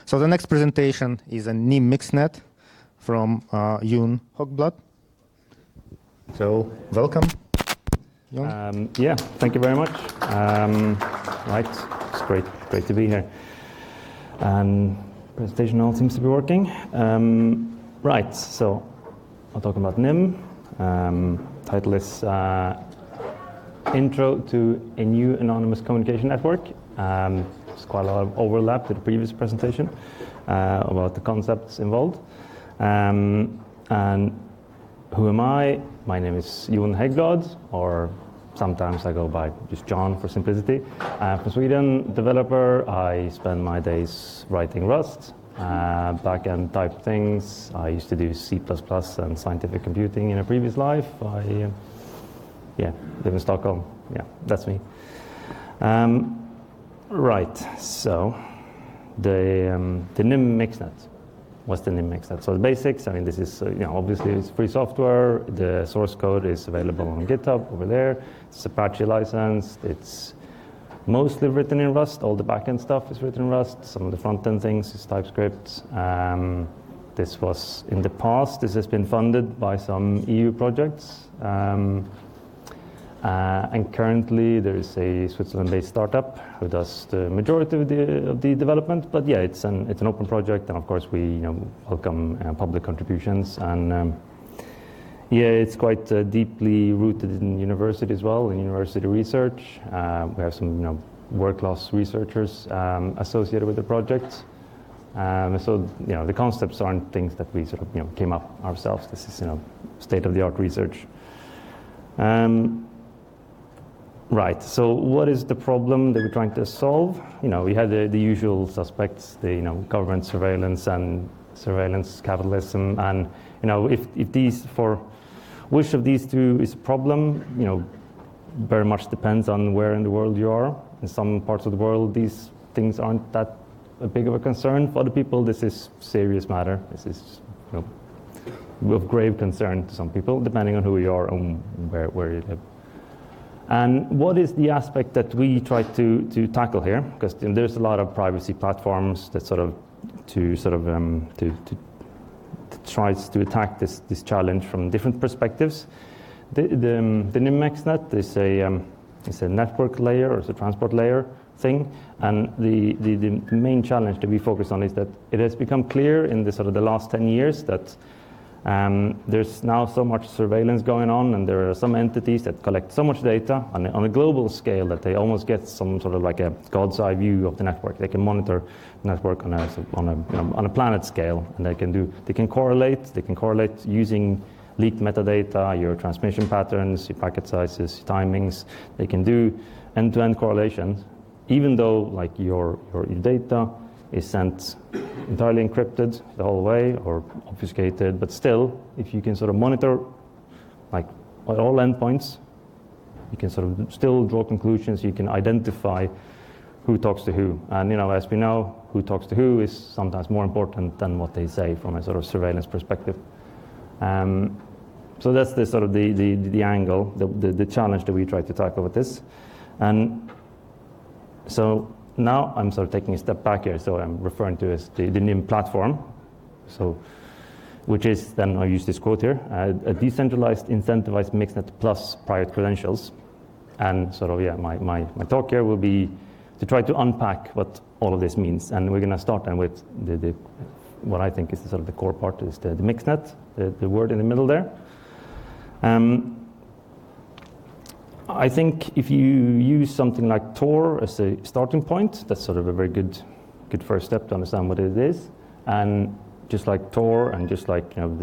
So the next presentation is a NIM Mixnet from Jon Hogblad. So welcome, Jon. Yeah, thank you very much. Right, it's great to be here. And presentation all seems to be working. Right, so I'll talk about NIM. Title is Intro to a New Anonymous Communication Network. There's quite a lot of overlap to the previous presentation about the concepts involved. And who am I? My name is Jon Hegblad, or sometimes I go by just John for simplicity. I'm from Sweden, developer. I spend my days writing Rust, back-end type things. I used to do C++ and scientific computing in a previous life. I live in Stockholm. Yeah, that's me. Right, so the NIM Mixnet. What's the NIM Mixnet? So the basics, I mean, this is, obviously it's free software. The source code is available on GitHub over there. It's Apache licensed. It's mostly written in Rust. All the backend stuff is written in Rust. Some of the front-end things is TypeScript. This was, in the past, this has been funded by some EU projects. And currently there is a Switzerland-based startup who does the majority of the development. But yeah, it's an open project, and of course we welcome public contributions. And it's quite deeply rooted in university as well, in university research. We have some world-class researchers associated with the project. So the concepts aren't things that we sort of came up ourselves. This is state-of-the-art research. Right, so what is the problem that we're trying to solve? We had the usual suspects, the government surveillance and surveillance capitalism, and if these, for which of these two is a problem, very much depends on where in the world you are. In some parts of the world, these things aren't that big of a concern. For other people, this is serious matter. This is of grave concern to some people, depending on who you are and where you live. And what is the aspect that we try to tackle here? Because there's a lot of privacy platforms that tries to attack this challenge from different perspectives. The NIM Mixnet is a network layer, or it's a transport layer thing. And the main challenge that we focus on is that it has become clear in the last 10 years that there's now so much surveillance going on, and there are some entities that collect so much data on a global scale that they almost get some sort of like a God's eye view of the network. They can monitor the network on a planet scale, and they can correlate using leaked metadata, your transmission patterns, your packet sizes, your timings. They can do end-to-end correlations, even though like your data is sent entirely encrypted the whole way or obfuscated, but still, if you can sort of monitor like at all endpoints, you can sort of still draw conclusions. You can identify who talks to who, and as we know, who talks to who is sometimes more important than what they say from a sort of surveillance perspective. So that's the sort of the angle, the challenge that we try to tackle with this, and so. Now I'm sort of taking a step back here, so I'm referring to as the NIM platform. So, which is then, I use this quote here, a decentralized, incentivized Mixnet plus private credentials. And sort of, my talk here will be to try to unpack what all of this means. And we're going to start then with what I think is the sort of the core part is the Mixnet, the word in the middle there. I think if you use something like Tor as a starting point, that's sort of a very good first step to understand what it is. And just like Tor, and just like the